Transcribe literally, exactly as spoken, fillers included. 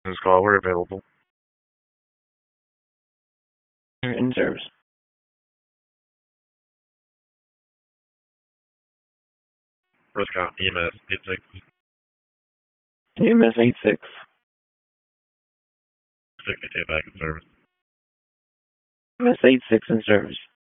This call, we're available. In service. Prescott, E M S eight six. E M S eight six. sixty-two back in service. E M S eight six in service.